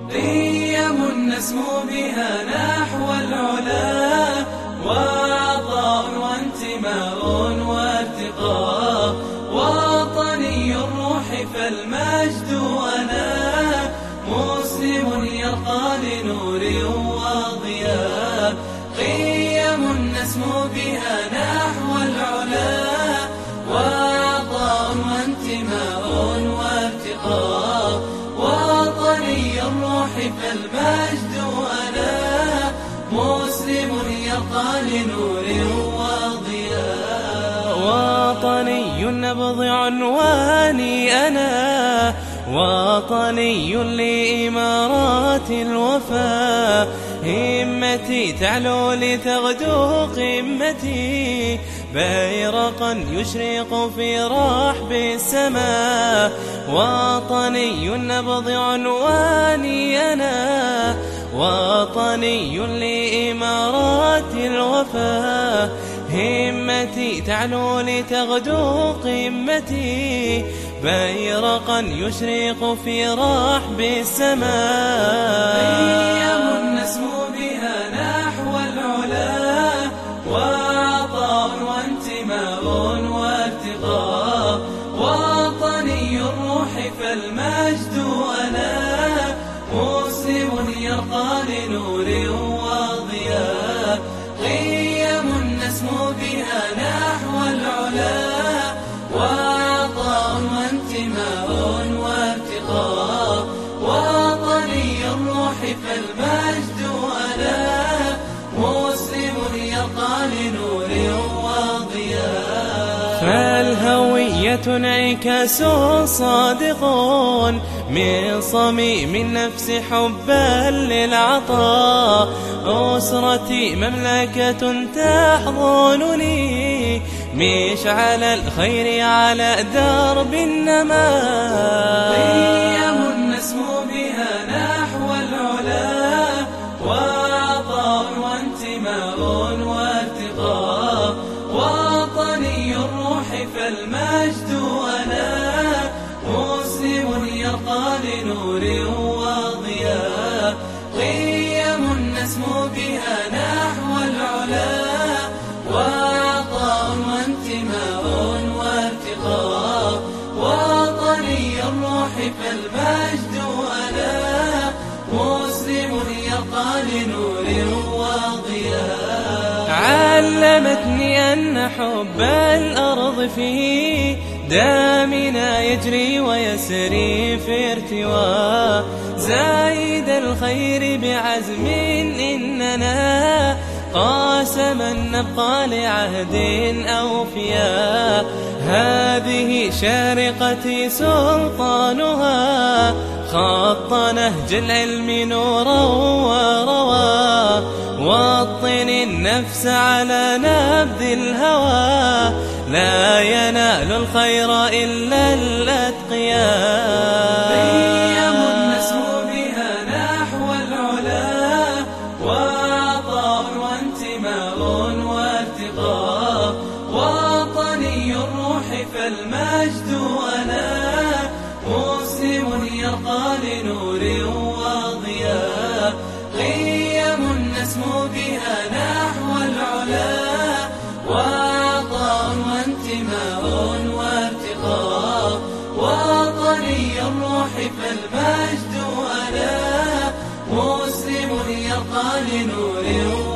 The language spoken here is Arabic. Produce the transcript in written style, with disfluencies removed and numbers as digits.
قيم نسمو بها نحو العلا، وعطاء وانتماء وارتقاء، وطني الروح فالمجد أنا، مسلم يرقى لنور وضياء. قيم نسمو بها نحو العلا، وعطاء وانتماء وارتقاء، وطني الروح فالمجد أنا، مسلم يرقى لنور وضياء. وطني النبض عنواني أنا، وطني لإمارات الوفاء، همتي تعلو لتغدو قمتي، بيرقا يشرق في رحب السماء. وطني النبض عنواني أنا، وطني لإمارات الوفاء، همتي تعلو لتغدو قمتي، بيرقا يشرق في رحب السماء. قيم نسمو بها نحو العلا، وعطاء وانتماء وارتقاء، وطني الروح فالمجد أنا، مسلم يرقى لنور وضياء. قيم نسمو بها نحو العلا، وعطاء وانتماء وارتقاء، وطني الروح فالمجد أنا، مسلم يرقى لنور وضياء. فالهوية انعكاس صادق من صميم النفس حبا للعطاء، أسرتي مملكة تحضنني، مشعل الخير على درب النماء. قيم نسمو بها نحو العلا، وعطاء وانتماء وارتقاء، وطني الروح فالمجد أنا، مسلم يرقى لنور وضياء. قيم نسمو بها نحو العلا، وعطاء وانتماء وارتقاء، وطني الروح فالمجد أنا، مسلم يرقى لنور وضياء. علمتني أن حب الأرض في دامنا يجري ويسري في ارتواء، زايد الخير بعزم إننا قاسما نبقى لعهد أوفياء. هذه شارقتي سلطانها، خط نهج العلم نورا وروا، وطن النفس على نبذ الهوى، لا ينال الخير إلا الأتقياء. قيم نسمو بها نحو العلا، وعطاء وانتماء وارتقاء، وطني الروح فالمجد أنا، مسلم يرقى لنور وضياء. قيم نسمو بها نحو العلا، وعطاء وانتماء وارتقاء، وطني الروح فالمجد أنا، مسلم يرقى لنور